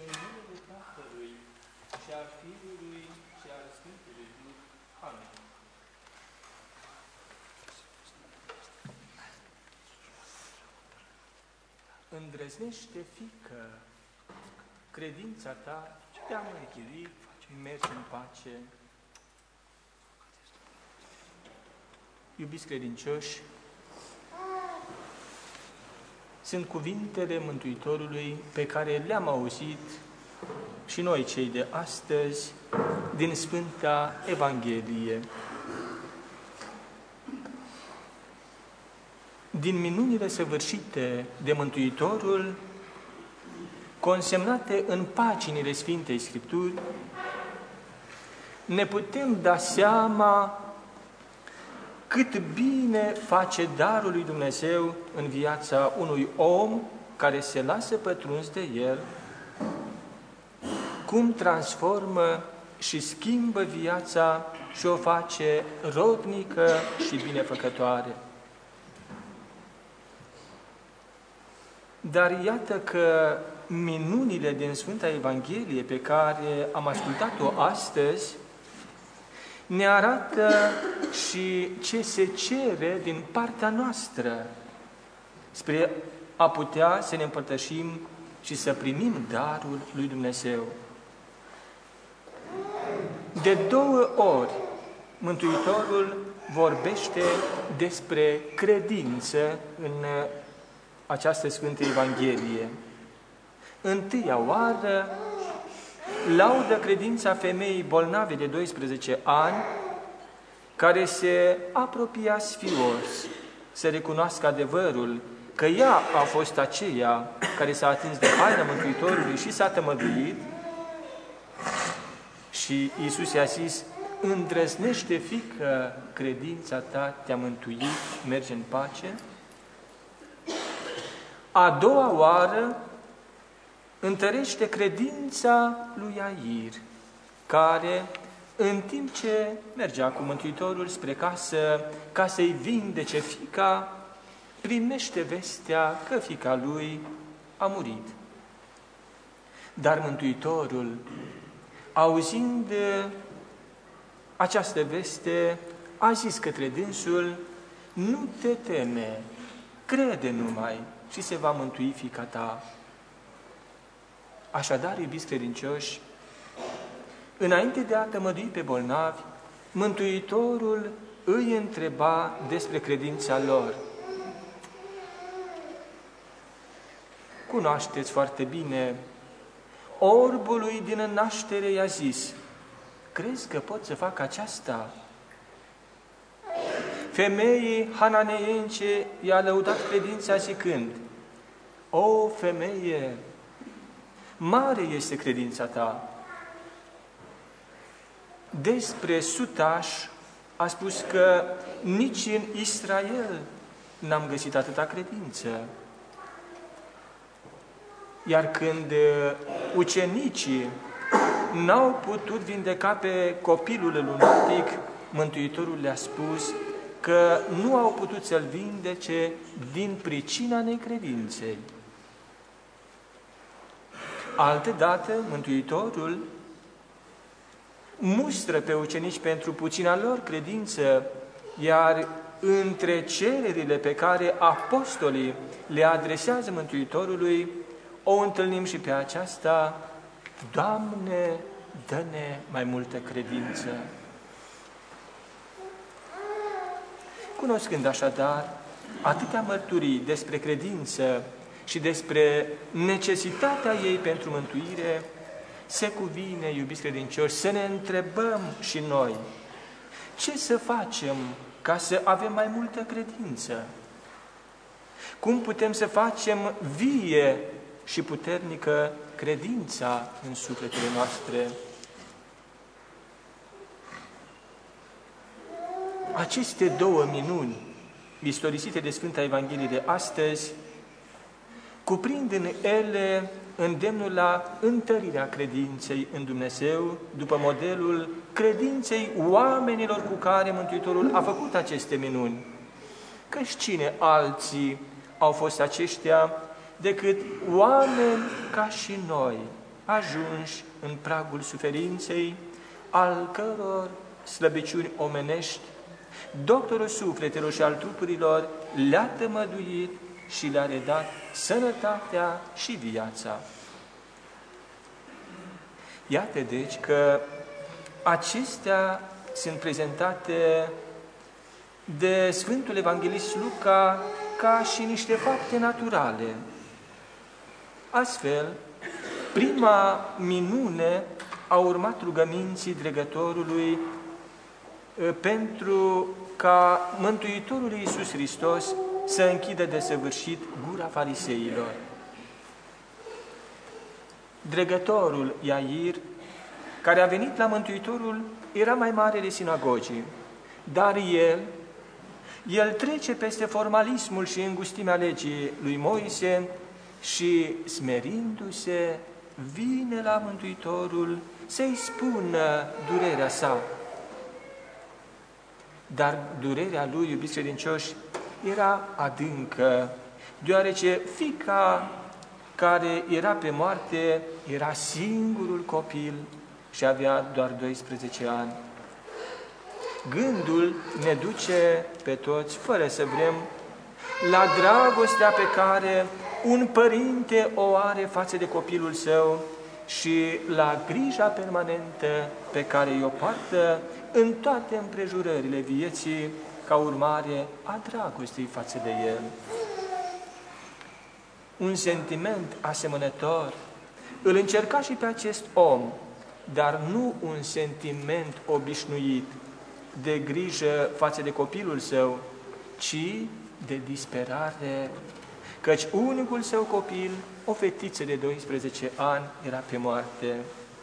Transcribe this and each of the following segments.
în numele Tatălui și al Fiului și al Sfântului Duh. Amin. Îndrăznește, fiică, credința ta te-a mântuit, mergi în pace. Iubiți credincioși, sunt cuvintele Mântuitorului pe care le-am auzit și noi, cei de astăzi, din Sfânta Evanghelie. Din minunile săvârșite de Mântuitorul, consemnate în paginile Sfintei Scripturi, ne putem da seama cât bine face darul lui Dumnezeu în viața unui om care se lasă pătruns de el, cum transformă și schimbă viața și o face rodnică și binefăcătoare. Dar iată că minunile din Sfânta Evanghelie pe care am ascultat-o astăzi ne arată și ce se cere din partea noastră spre a putea să ne împărtășim și să primim darul lui Dumnezeu. De 2 ori Mântuitorul vorbește despre credință în această Sfântă Evanghelie. Întâia oară laudă credința femeii bolnave de 12 ani, care se apropia sfios să recunoască adevărul că ea a fost aceea care s-a atins de haina Mântuitorului și s-a tămăduit. Și Iisus i-a zis: îndrăznește, fiică, credința ta te-a mântuit, merge în pace. A doua oară întărește credința lui Iair, care, în timp ce mergea cu Mântuitorul spre casă ca să-i vindece fiica, primește vestea că fiica lui a murit. Dar Mântuitorul, auzind această veste, a zis către dânsul: nu te teme, crede numai și se va mântui fiica ta. Așadar, iubiți credincioși, înainte de a tămădui pe bolnavi, Mântuitorul îi întreba despre credința lor. Cunoașteți foarte bine, orbului din naștere i-a zis: crezi că pot să fac aceasta? Femeii hananeience i-a lăudat credința zicând: o femeie, mare este credința ta. Despre sutaș a spus că nici în Israel n-am găsit atâta credință. Iar când ucenicii n-au putut vindeca pe copilul lunatic, Mântuitorul le-a spus că nu au putut să-l vindece din pricina necredinței. Altădată, Mântuitorul mustră pe ucenici pentru puțina lor credință, iar între cererile pe care apostolii le adresează Mântuitorului, o întâlnim și pe aceasta: Doamne, dă-ne mai multă credință. Cunoscând așadar atâtea mărturii despre credință și despre necesitatea ei pentru mântuire, se cuvine, iubiți credincioși, să ne întrebăm și noi: ce să facem ca să avem mai multă credință? Cum putem să facem vie și puternică credința în sufletele noastre? Aceste 2 minuni istorisite de Sfânta Evanghelie de astăzi cuprind în ele îndemnul la întărirea credinței în Dumnezeu, după modelul credinței oamenilor cu care Mântuitorul a făcut aceste minuni. Căci cine alții au fost aceștia decât oameni ca și noi, ajunși în pragul suferinței, al căror slăbiciuni omenești, doctorul sufletelor și al trupurilor le-a tămăduit și le-a redat sănătatea și viața. Iată deci că acestea sunt prezentate de Sfântul Evanghelist Luca ca și niște fapte naturale. Astfel, prima minune a urmat rugăminții dregătorului pentru ca Mântuitorul Iisus Hristos să închidă desăvârșit gura fariseilor. Dregătorul Iair, care a venit la Mântuitorul, era mai mare de sinagogii, dar el trece peste formalismul și îngustimea legii lui Moise și, smerindu-se, vine la Mântuitorul să-i spună durerea sa. Dar durerea lui, iubiți credincioși, era adâncă, deoarece fiica care era pe moarte era singurul copil și avea doar 12 ani. Gândul ne duce pe toți, fără să vrem, la dragostea pe care un părinte o are față de copilul său și la grija permanentă pe care o poartă în toate împrejurările vieții, ca urmare a dragostei față de el. Un sentiment asemănător îl încerca și pe acest om, dar nu un sentiment obișnuit de grijă față de copilul său, ci de disperare, căci unicul său copil, o fetiță de 12 ani, era pe moarte.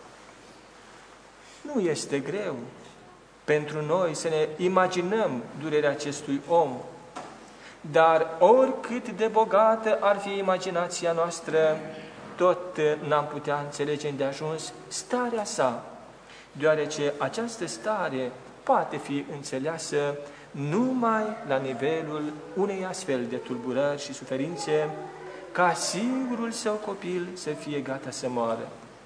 Nu este greu pentru noi să ne imaginăm durerea acestui om, dar oricât de bogată ar fi imaginația noastră, tot n-am putea înțelege îndeajuns starea sa, deoarece această stare poate fi înțeleasă numai la nivelul unei astfel de tulburări și suferințe, ca singurul său copil să fie gata să moară.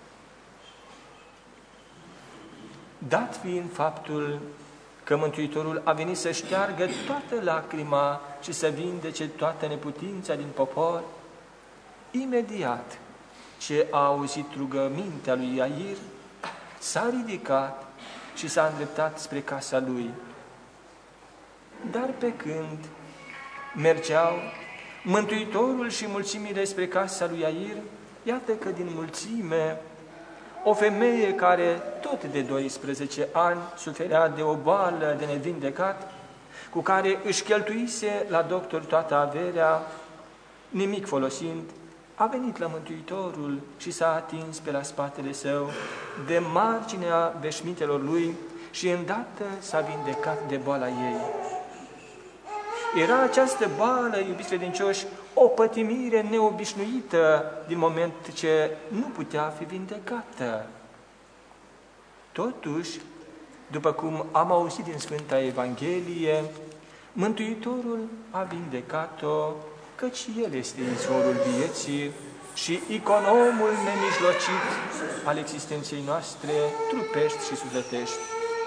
Dat fiind faptul că Mântuitorul a venit să șteargă toată lacrima și să vindece toată neputința din popor, imediat ce a auzit rugămintea lui Iair, s-a ridicat și s-a îndreptat spre casa lui. Dar pe când mergeau Mântuitorul și mulțimile spre casa lui Iair, iată că din mulțime o femeie care tot de 12 ani suferea de o boală de nevindecat, cu care își cheltuise la doctor toată averea, nimic folosind, a venit la Mântuitorul și s-a atins pe la spatele său de marginea veșmintelor lui și îndată s-a vindecat de boala ei. Era această boală, iubiți credincioși, o pătimire neobișnuită din moment ce nu putea fi vindecată. Totuși, după cum am auzit din Sfânta Evanghelie, Mântuitorul a vindecat-o, căci El este izvorul vieții și iconomul nemijlocit al existenței noastre, trupești și sufletești.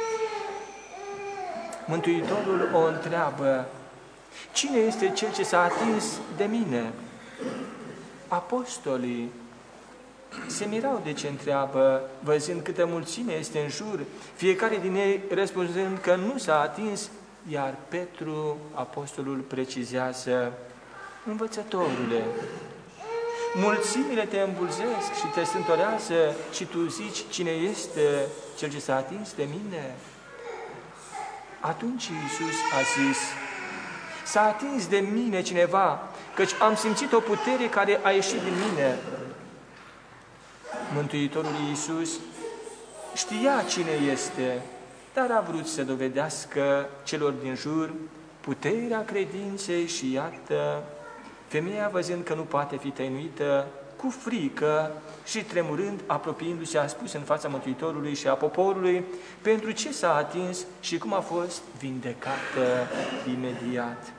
Mântuitorul o întreabă: cine este cel ce s-a atins de mine? Apostolii se mirau de ce întreabă, văzând câtă mulțime este în jur, fiecare din ei răspunzând că nu s-a atins, iar Petru, apostolul, precizează: învățătorule, mulțimile te îmbulzesc și te strântorează și tu zici cine este cel ce s-a atins de mine? Atunci Iisus a zis: s-a atins de mine cineva, căci am simțit o putere care a ieșit din mine. Mântuitorul Iisus știa cine este, dar a vrut să dovedească celor din jur puterea credinței și iată, femeia, văzând că nu poate fi tăinuită, cu frică și tremurând, apropiindu-se, a spus în fața Mântuitorului și a poporului pentru ce s-a atins și cum a fost vindecată imediat.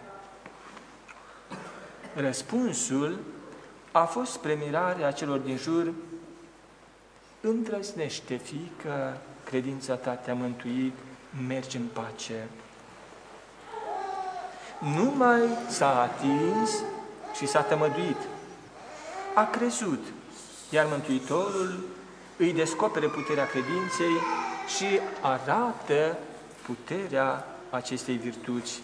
Răspunsul a fost spre mirarea celor din jur: îndrăznește, fiică, credința ta te-a mântuit, mergi în pace. Numai s-a atins și s-a tămăduit. A crezut, iar Mântuitorul îi descopere puterea credinței și arată puterea acestei virtuți.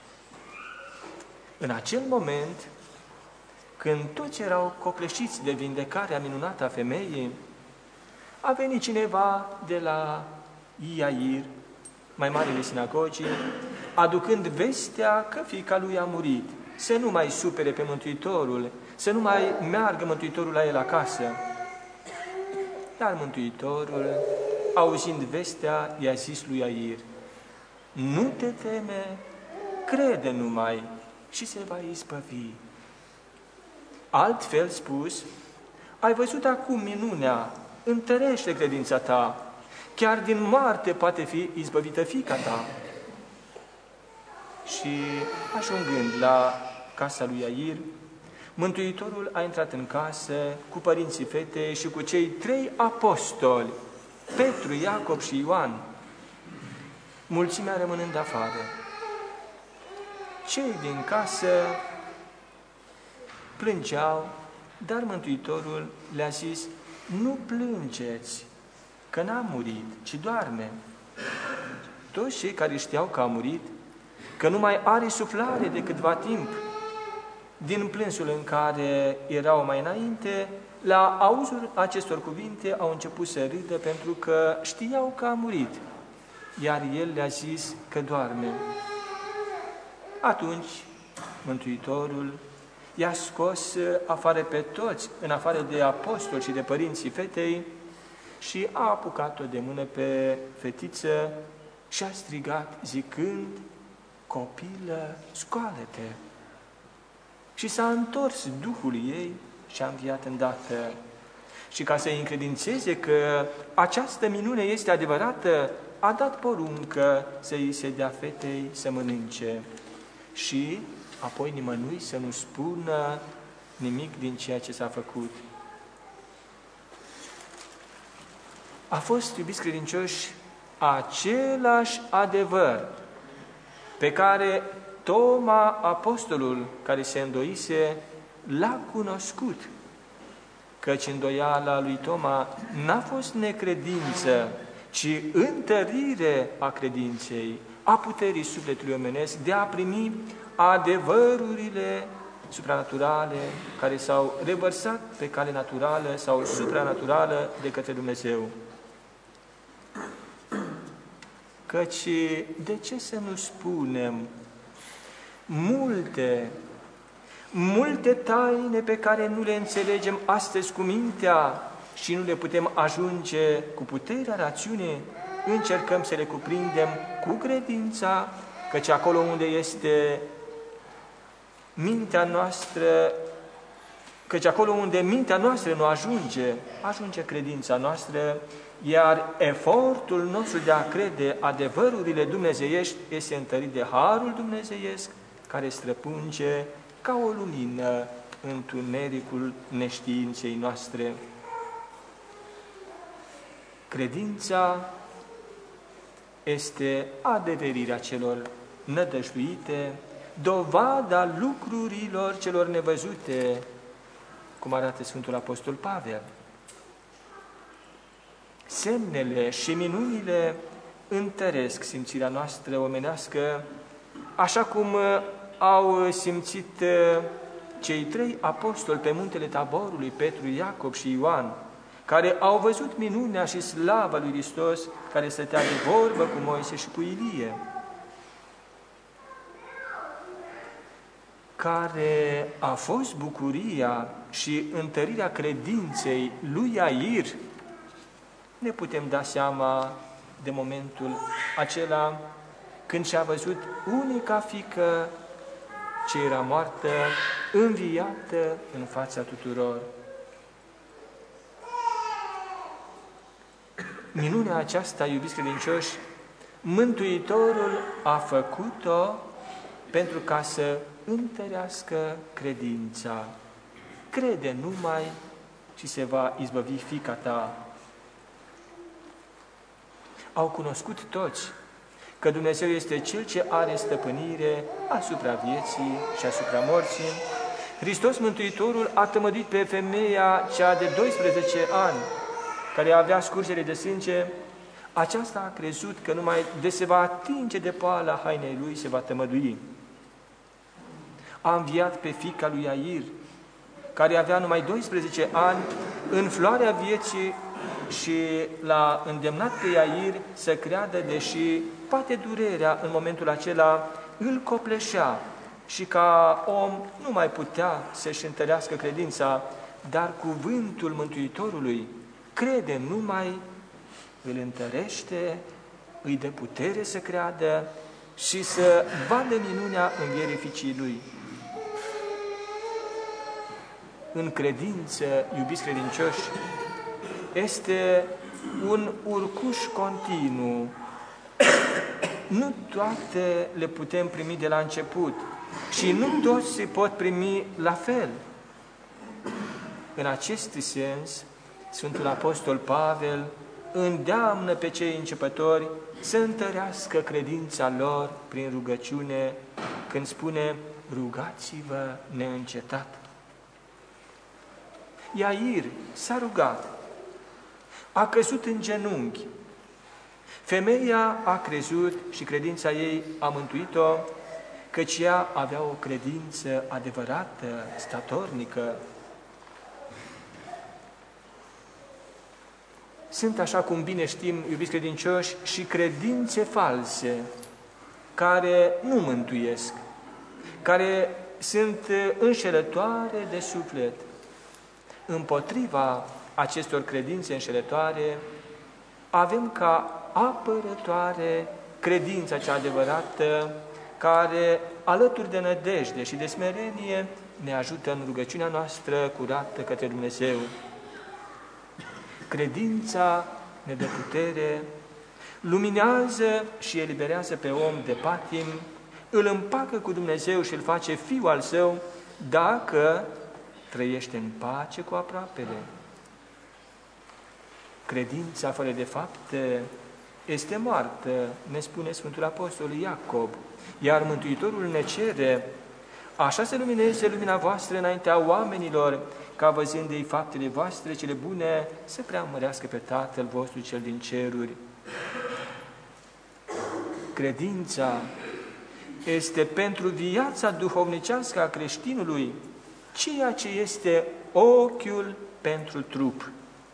În acel moment, când toți erau copleșiți de vindecarea minunată a femeii, a venit cineva de la Iair, mai marele sinagogii, aducând vestea că fiica lui a murit, să nu mai supere pe Mântuitorul, să nu mai meargă Mântuitorul la el acasă. Dar Mântuitorul, auzind vestea, i-a zis lui Iair: nu te teme, crede numai și se va izbăvi. Altfel spus, ai văzut acum minunea, întărește credința ta, chiar din moarte poate fi izbăvită fiica ta. Și ajungând la casa lui Iair, Mântuitorul a intrat în casă cu părinții fetei și cu cei 3 apostoli, Petru, Iacob și Ioan, mulțimea rămânând afară. Cei din casă plângeau, dar Mântuitorul le-a zis: nu plângeți, că n-a murit, ci doarme. Toți cei care știau că a murit, că nu mai are suflare de câtva timp, din plânsul în care erau mai înainte, la auzul acestor cuvinte au început să râdă pentru că știau că a murit, iar el le-a zis că doarme. Atunci Mântuitorul i-a scos afară pe toți, în afară de apostoli și de părinții fetei, și a apucat-o de mână pe fetiță și a strigat zicând: copilă, scoală-te! Și s-a întors Duhul ei și a înviat îndată. Și ca să-i încredințeze că această minune este adevărată, a dat poruncă să îi se dea fetei să mănânce. Și apoi nimănui să nu spună nimic din ceea ce s-a făcut. A fost, iubiți credincioși, același adevăr pe care Toma, apostolul care se îndoise, l-a cunoscut, căci îndoiala lui Toma n-a fost necredință, ci întărire a credinței, a puterii sufletului omenesc de a primi adevărurile supranaturale care s-au revărsat pe cale naturală sau supranaturală de către Dumnezeu. Căci de ce să nu spunem multe taine pe care nu le înțelegem astăzi cu mintea și nu le putem ajunge cu puterea rațiunii, încercăm să le cuprindem cu credința, căci acolo unde este mintea noastră, căci acolo unde mintea noastră nu ajunge credința noastră, iar efortul nostru de a crede adevărurile dumnezeiești este întărit de harul dumnezeiesc, care străpunge ca o lumină întunericul neștiinței noastre. Credința este adeverirea celor nădăjduite, dovada lucrurilor celor nevăzute, cum arată Sfântul Apostol Pavel. Semnele și minunile întăresc simțirea noastră omenească, așa cum au simțit cei 3 apostoli pe muntele Taborului, Petru, Iacob și Ioan, care au văzut minunea și slava lui Hristos, care stătea de vorbă cu Moise și cu Ilie, care a fost bucuria și întărirea credinței lui Iair, ne putem da seama de momentul acela când și-a văzut unica fiică ce era moartă, înviată în fața tuturor. Minunea aceasta, iubiți credincioși, Mântuitorul a făcut-o pentru ca să întărească credința. Crede numai și se va izbăvi fiica ta. Au cunoscut toți că Dumnezeu este Cel ce are stăpânire asupra vieții și asupra morții. Hristos Mântuitorul a tămăduit pe femeia cea de 12 ani, care avea scurgere de sânge. Aceasta a crezut că numai de se va atinge de poala hainei lui se va tămădui. A înviat pe fiica lui Iair, care avea numai 12 ani, în floarea vieții, și l-a îndemnat pe Iair să creadă, deși poate durerea în momentul acela îl copleșea și ca om nu mai putea să-și întărească credința, dar cuvântul Mântuitorului, crede numai, îl întărește, îi dă putere să creadă și să vadă minunea învierii fiicii lui. În credință, iubiți credincioși, este un urcuș continuu. Nu toate le putem primi de la început și nu toți se pot primi la fel. În acest sens, Sfântul Apostol Pavel îndeamnă pe cei începători să întărească credința lor prin rugăciune, când spune: rugați-vă neîncetat. Iair s-a rugat, a căzut în genunchi. Femeia a crezut și credința ei a mântuit-o, căci ea avea o credință adevărată, statornică. Sunt, așa cum bine știm, iubiți credincioși, și credințe false, care nu mântuiesc, care sunt înșelătoare de suflet. Împotriva acestor credințe înșelătoare, avem ca apărătoare credința cea adevărată, care, alături de nădejde și de smerenie, ne ajută în rugăciunea noastră curată către Dumnezeu. Credința ne dă putere, luminează și eliberează pe om de patim, îl împacă cu Dumnezeu și îl face fiul al său, dacă trăiește în pace cu aproapele. Credința fără de fapte este moartă, ne spune Sfântul Apostol Iacob, iar Mântuitorul ne cere: așa să lumineze lumina voastră înaintea oamenilor, ca văzând ei faptele voastre cele bune, să preamărească pe Tatăl vostru cel din ceruri. Credința este pentru viața duhovnicească a creștinului ceea ce este ochiul pentru trup.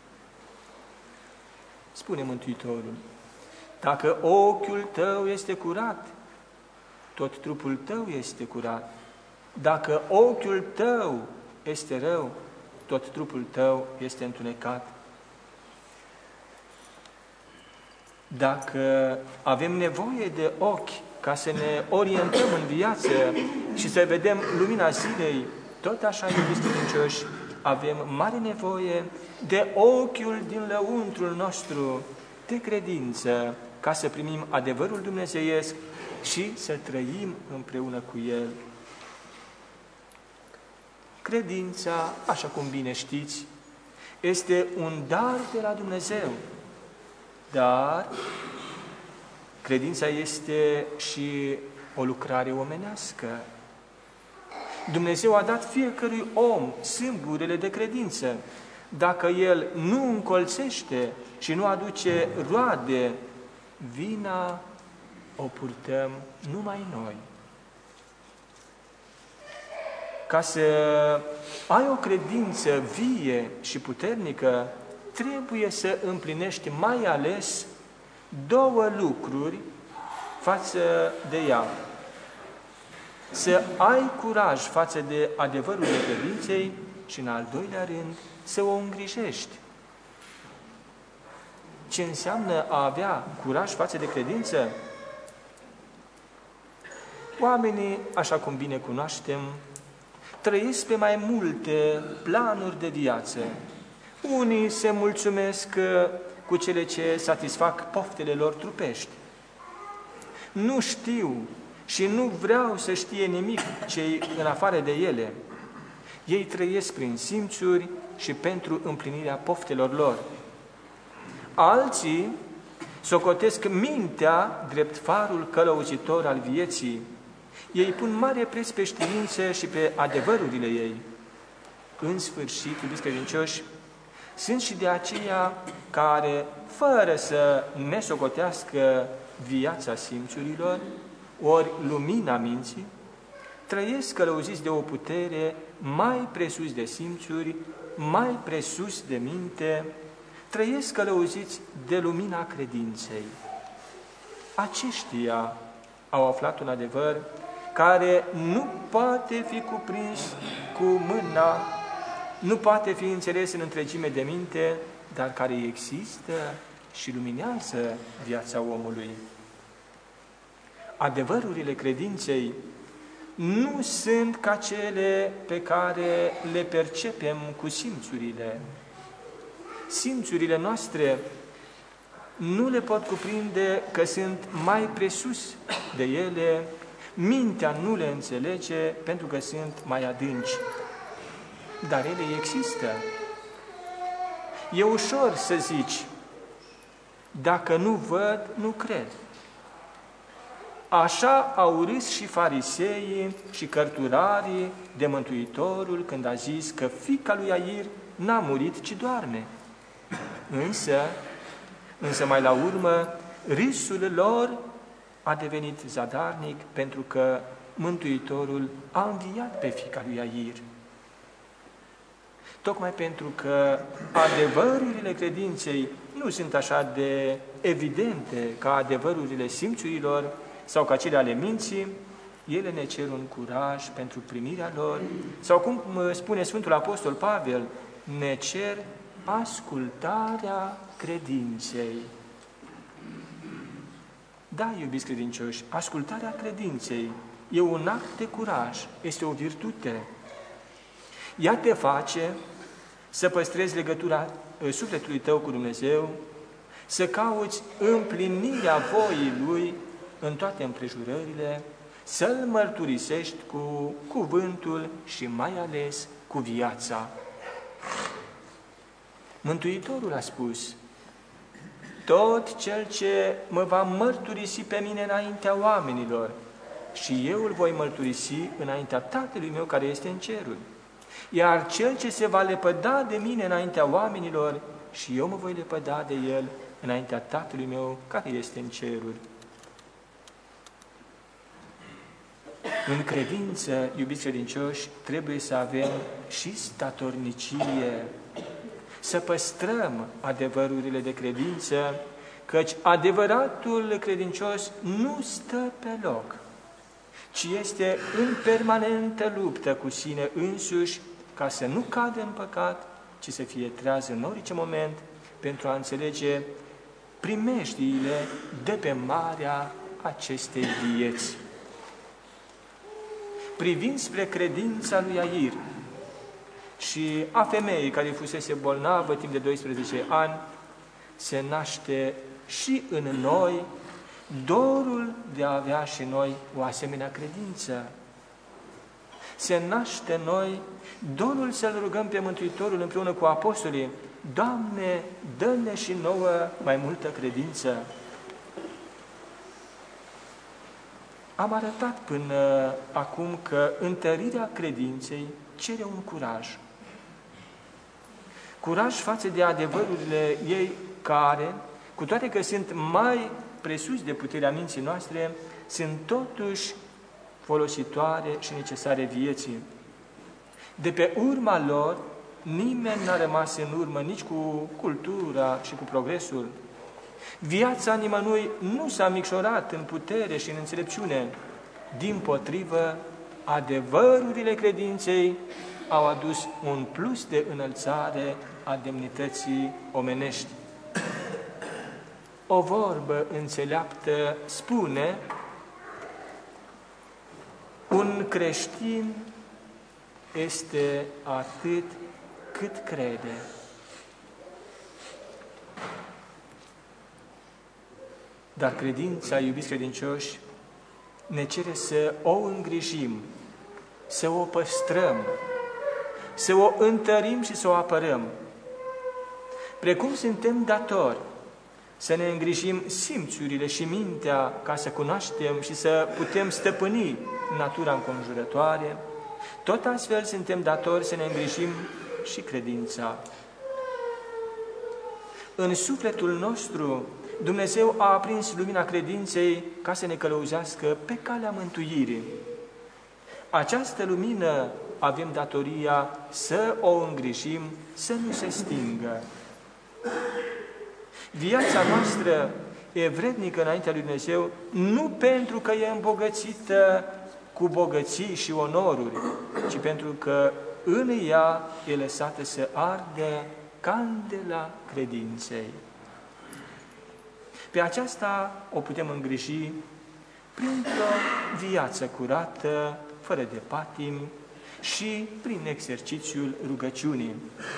Spune Mântuitorul: dacă ochiul tău este curat, tot trupul tău este curat. Dacă ochiul tău este rău, tot trupul tău este întunecat. Dacă avem nevoie de ochi ca să ne orientăm în viață și să vedem lumina zilei, tot așa, iubiți credincioși, avem mare nevoie de ochiul din lăuntrul nostru de credință, ca să primim adevărul dumnezeiesc și să trăim împreună cu El. Credința, așa cum bine știți, este un dar de la Dumnezeu, dar credința este și o lucrare omenească. Dumnezeu a dat fiecărui om sâmburele de credință. Dacă el nu încolțește și nu aduce roade, vina o purtăm numai noi. Ca să ai o credință vie și puternică, trebuie să împlinești mai ales două lucruri față de ea. Să ai curaj față de adevărul credinței și, în al doilea rând, să o îngrijești. Ce înseamnă a avea curaj față de credință? Oamenii, așa cum bine cunoaștem, trăiesc pe mai multe planuri de viață. Unii se mulțumesc cu cele ce satisfac poftele lor trupești. Nu știu și nu vreau să știe nimic ce în afară de ele. Ei trăiesc prin simțuri și pentru împlinirea poftelor lor. Alții socotesc mintea drept farul călăuzitor al vieții. Ei pun mare preț pe știință și pe adevărurile ei. În sfârșit, iubiți credincioși, sunt și de aceia care, fără să ne socotească viața simțurilor, ori lumina minții, trăiesc călăuziți de o putere mai presus de simțuri, mai presus de minte, trăiesc călăuziți de lumina credinței. Aceștia au aflat un adevăr care nu poate fi cuprins cu mâna, nu poate fi înțeles în întregime de minte, dar care există și luminează viața omului. Adevărurile credinței nu sunt ca cele pe care le percepem cu simțurile. Simțurile noastre nu le pot cuprinde că sunt mai presus de ele, mintea nu le înțelege pentru că sunt mai adânci. Dar ele există. E ușor să zici, dacă nu văd, nu cred. Așa au râs și fariseii și cărturarii de Mântuitorul când a zis că fiica lui Iair n-a murit, ci doarme. Însă mai la urmă, râsul lor a devenit zadarnic pentru că Mântuitorul a înviat pe fiica lui Iair. Tocmai pentru că adevărurile credinței nu sunt așa de evidente ca adevărurile simțurilor sau ca cele ale minții, ele ne cer un curaj pentru primirea lor, sau cum spune Sfântul Apostol Pavel, ne cer ascultarea credinței. Da, iubiți credincioși, ascultarea credinței e un act de curaj, este o virtute. Ea te face să păstrezi legătura sufletului tău cu Dumnezeu, să cauți împlinirea voii Lui în toate împrejurările, să-L mărturisești cu cuvântul și mai ales cu viața. Mântuitorul a spus, tot cel ce mă va mărturisi pe mine înaintea oamenilor și eu îl voi mărturisi înaintea Tatălui meu care este în ceruri. Iar cel ce se va lepăda de mine înaintea oamenilor și eu mă voi lepăda de el înaintea Tatălui meu care este în ceruri. În credință, iubiți credincioși, trebuie să avem și statornicie, să păstrăm adevărurile de credință, căci adevăratul credincios nu stă pe loc, ci este în permanentă luptă cu sine însuși ca să nu cadă în păcat, ci să fie treaz în orice moment pentru a înțelege primejdiile de pe marea acestei vieți. Privind spre credința lui Iair și a femeii care fusese bolnavă timp de 12 ani, se naște și în noi dorul de a avea și noi o asemenea credință. Se naște în noi dorul să-L rugăm pe Mântuitorul împreună cu apostolii, Doamne, dă-ne și nouă mai multă credință. Am arătat până acum că întărirea credinței cere un curaj. Curaj față de adevărurile ei care, cu toate că sunt mai presus de puterea minții noastre, sunt totuși folositoare și necesare vieții. De pe urma lor, nimeni n-a rămas în urmă nici cu cultura și cu progresul. Viața nimănui nu s-a micșorat în putere și în înțelepciune. Dimpotrivă, adevărurile credinței au adus un plus de înălțare a demnității omenești. O vorbă înțeleaptă spune, un creștin este atât cât crede. Dar credința, iubiți credincioși, ne cere să o îngrijim, să o păstrăm, să o întărim și să o apărăm. Precum suntem datori să ne îngrijim simțurile și mintea ca să cunoaștem și să putem stăpâni natura înconjurătoare, tot astfel suntem datori să ne îngrijim și credința. În sufletul nostru, Dumnezeu a aprins lumina credinței ca să ne călăuzească pe calea mântuirii. Această lumină avem datoria să o îngrijim, să nu se stingă. Viața noastră e vrednică înaintea lui Dumnezeu nu pentru că e îmbogățită cu bogății și onoruri, ci pentru că în ea e lăsată să ardă candela credinței. Pe aceasta o putem îngriji printr-o viață curată, fără de patimi și prin exercițiul rugăciunii.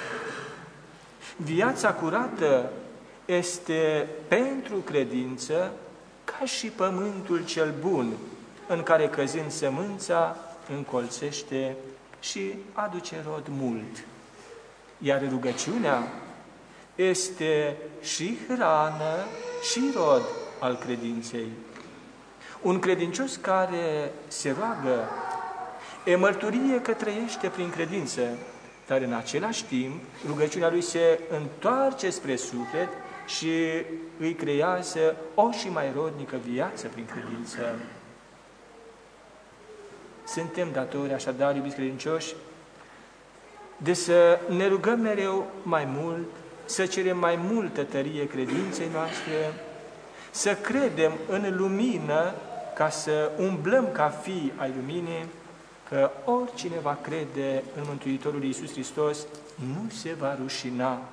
Viața curată este pentru credință ca și pământul cel bun, în care căzând sămânța încolțește și aduce rod mult. Iar rugăciunea este și hrană și rod al credinței. Un credincios care se roagă e mărturie că trăiește prin credință, dar în același timp rugăciunea lui se întoarce spre suflet și îi creează o și mai rodnică viață prin credință. Suntem datori, așadar, iubiți credincioși, de să ne rugăm mereu mai mult, să cerem mai multă tărie credinței noastre, să credem în lumină ca să umblăm ca fii ai luminii, că oricine va crede în Mântuitorul Iisus Hristos nu se va rușina.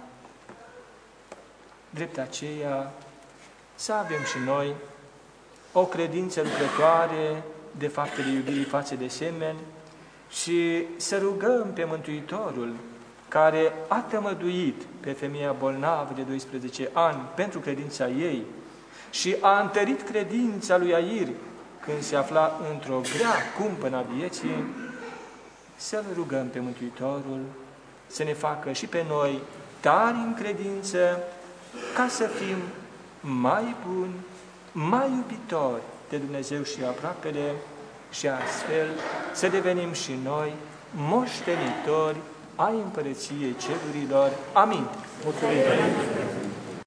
Drept aceea, să avem și noi o credință lucrătoare de faptele iubirii față de semeni și să rugăm pe Mântuitorul, care a tămăduit pe femeia bolnavă de 12 ani pentru credința ei și a întărit credința lui Air când se afla într-o grea cumpănă a vieții, să-L rugăm pe Mântuitorul să ne facă și pe noi tari în credință, ca să fim mai buni, mai iubitori de Dumnezeu și aproapele și astfel să devenim și noi moștenitori ai Împărăției Cerurilor. Amin. Mulțumim.